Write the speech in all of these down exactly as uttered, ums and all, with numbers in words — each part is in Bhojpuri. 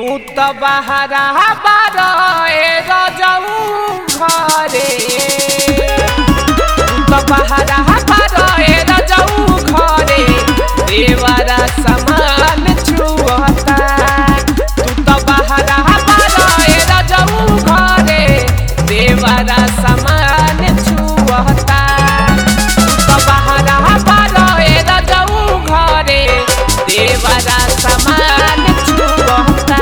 तू तो बहरा बारो ए रजऊ घरे तू तो बहरा बारो ए रजऊ घरे देवरा समान छुअता तू तो बहरा बारो ए रजऊ घरे देवरा समान छुअता तू तो बहरा बारो ए रजऊ घरे देवरा समान छुअता।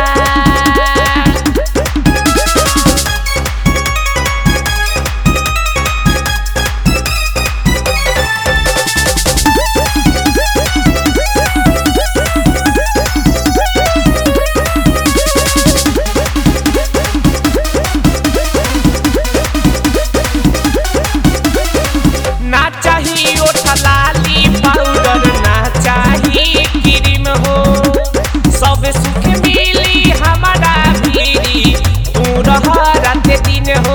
ना चाहिए ओठलाली पाउडर ना चाहिए क्रीम हो सब सुख मिली हमारा भीरी तू रह रात दिन हो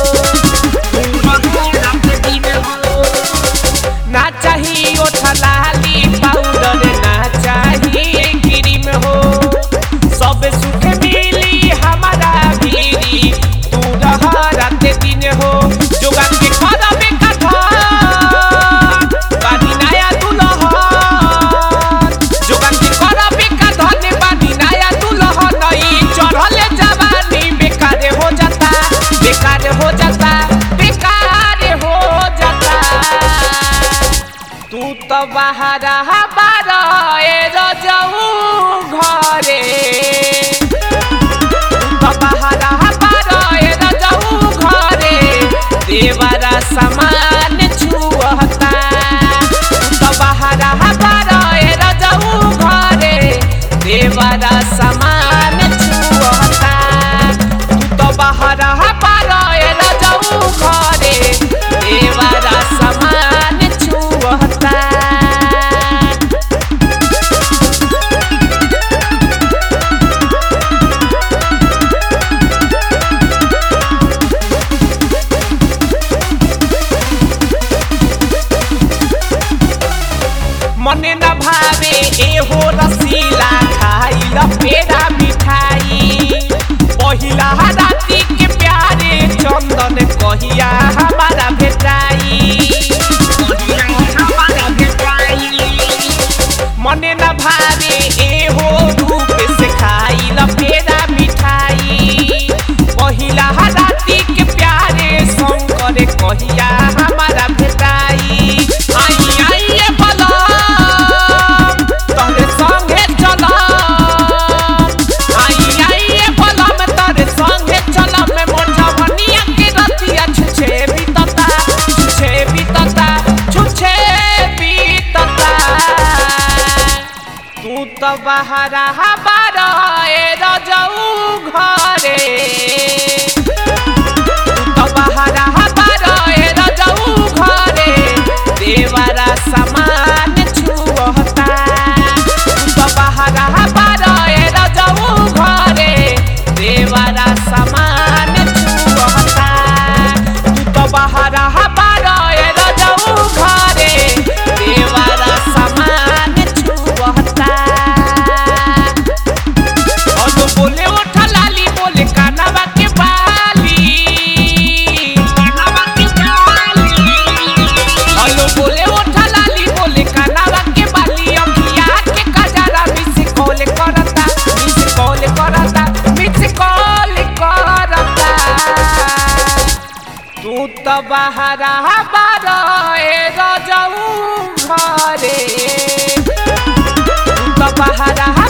ना चाहिए ओठलाली पाउडर ना चाहिए क्रीम हो सब सुख मिली हमारा भीरी तू रह रात दिन हो जोगा के करबे हो जाता बेकार हो जाता तू तो बहरा बारो ए रजऊ घरे तू तो बहरा बारो ए रजऊ घरे देवरा समान छुअता तू तो बहरा बारो ए रजऊ घरे देवरा समान छुअता तू तो बहरा घरे देवरा समान छुअता। मने न भावे एहो रसीला खाइल पेड़ा मिठाई पहिला राती के प्यारे चंदन कहिया हमारा भेटाई मने न भावे एहो रूप से खाइल पेड़ा मिठाई पहिला राती के प्यारे शंकर कहिया हमारा भेटाई आई आई बला तोरे संगे चला आई आई बला में तोरे संगे चला में मोर जवनिया के रतिया छुछे बीतता छुछे बीतता छुछे बीतता तू तो बहरा बारो ए रजऊ घरे तू तो बहरा बारो ए रजऊ घरे देवरा समान छुअता तू तो बहरा बारो ए रजऊ घरे देवरा समान छुअता तू तो बहरा बारो ए रजऊ घरे देवरा समान छुअता। और तो बोले ओठलाली बोले कानवा के बाली कानवा के बाली और तो बोले ओठलाली बोले कानवा के बाली अखिया के कजरा मिस कॉल करता मिस कॉल करता मिस कॉल करता तू तो बहरा बारो ए रजऊ घरे तू तो बहरा